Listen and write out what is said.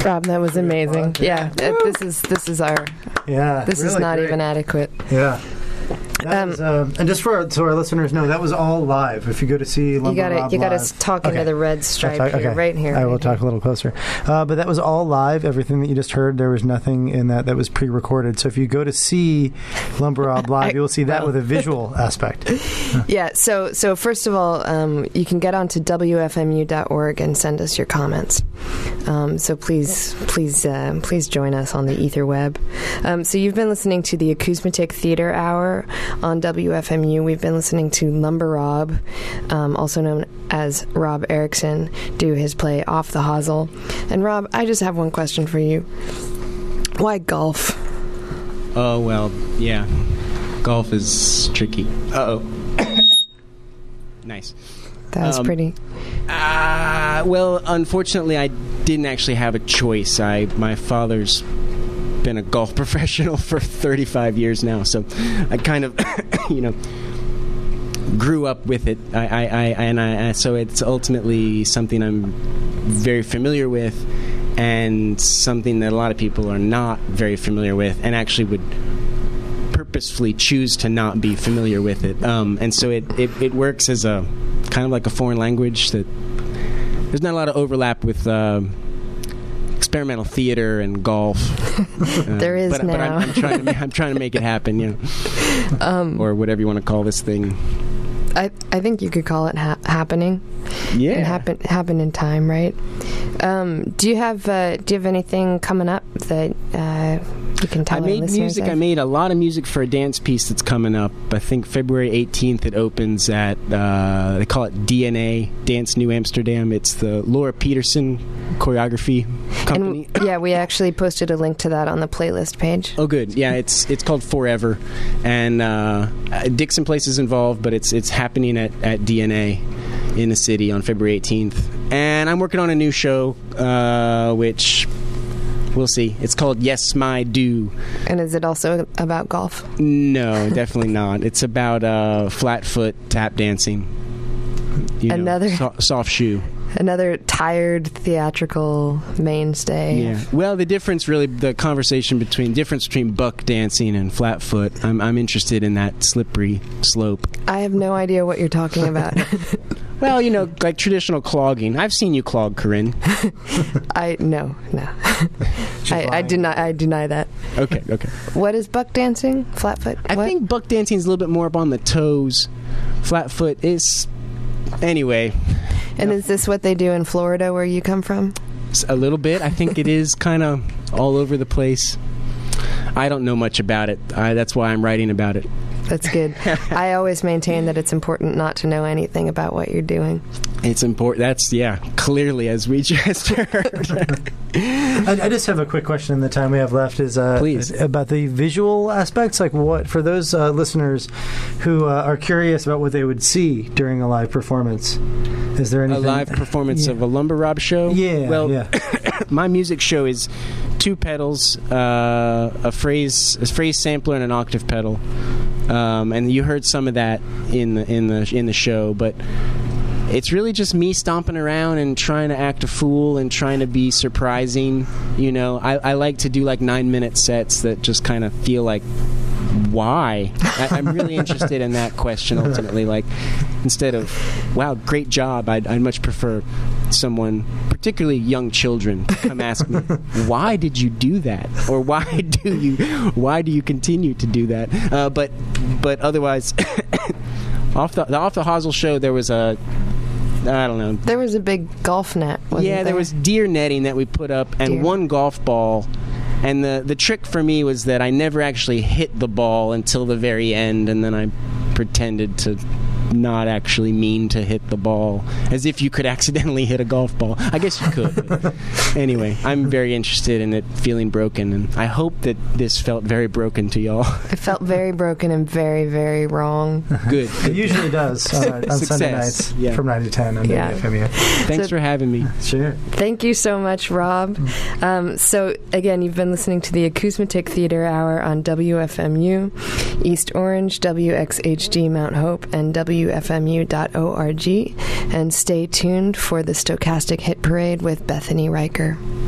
Rob, that was amazing. Yeah, this is our. Yeah, this really is not great. even adequate. Yeah. That was, and just so our listeners know, that was all live. If you go to see Lumber Rob you got live. to talk into the red stripe here, right here. I will talk a little closer. But that was all live. Everything that you just heard, there was nothing in that was pre-recorded. So if you go to see Lumber Rob live, you'll see that with a visual aspect. Yeah. So first of all, you can get onto WFMU.org and send us your comments. So please join us on the ether web. So you've been listening to the Acousmatic Theater Hour on WFMU. We've been listening to Lumber Rob, also known as Rob Erickson, do his play Off the Hosel. And Rob, I just have one question for you. Why golf? Oh, well, yeah. Golf is tricky. Uh-oh. Nice. That was pretty. Well, unfortunately, I didn't actually have a choice. My father's been a golf professional for 35 years now, so I kind of, grew up with it. So it's ultimately something I'm very familiar with, and something that a lot of people are not very familiar with, and actually would purposefully choose to not be familiar with it. And so it works as a kind of like a foreign language. That there's not a lot of overlap with experimental theater and golf. There is but now. I'm trying to make it happen, or whatever you want to call this thing. I think you could call it happening. Yeah, and happen in time, right? Do you have anything coming up that you can tell? I made music. I made a lot of music for a dance piece that's coming up. I think February 18th it opens at they call it DNA Dance New Amsterdam. It's the Laura Peterson choreography company. And, we actually posted a link to that on the playlist page. Oh, good. Yeah, it's called Forever, and Dixon Place is involved, but it's happening at DNA in the city on February 18th. And I'm working on a new show, which we'll see. It's called Yes, My Do. And is it also about golf? No, definitely not. It's about flat foot tap dancing. Soft shoe. Another tired theatrical mainstay. Yeah. Well, the conversation between buck dancing and flat foot. I'm interested in that slippery slope. I have no idea what you're talking about. Well, like traditional clogging. I've seen you clog, Corinne. No. I deny that. Okay. What is buck dancing? Flat foot? I think buck dancing is a little bit more up on the toes. Flat foot is... Anyway. And is this what they do in Florida where you come from? A little bit. I think it is kind of all over the place. I don't know much about it. That's why I'm writing about it. That's good. I always maintain that it's important not to know anything about what you're doing. It's important. That's, clearly, as we just heard. I just have a quick question in the time we have left is Please. About the visual aspects. Like, what for those listeners who are curious about what they would see during a live performance? Is there anything? A live performance of a Lumber Rob show? Yeah. Well, my music show is 2 pedals, a phrase sampler, and an octave pedal. And you heard some of that in the show, but it's really just me stomping around and trying to act a fool and trying to be surprising. I like to do like 9-minute sets that just kind of feel like, why? I'm really interested in that question ultimately. Like, instead of, wow, great job, I'd much prefer someone, particularly young children, to come ask me, why did you do that? Or why do you continue to do that? But otherwise, off the Hosel show, there was I don't know. There was a big golf net, wasn't there? There was deer netting that we put up and one golf ball. And the trick for me was that I never actually hit the ball until the very end, and then I pretended to not actually mean to hit the ball, as if you could accidentally hit a golf ball. I guess you could. Anyway, I'm very interested in it feeling broken, and I hope that this felt very broken to y'all. It felt very broken and very, very wrong. Good. It usually does on Sunday nights from 9 to 10 on WFMU. Thanks for having me. Sure. Thank you so much, Rob. So, again, you've been listening to the Acousmatic Theater Hour on WFMU, East Orange, WXHD Mount Hope, and WFMU.org. And stay tuned for the Stochastic Hit Parade with Bethany Riker.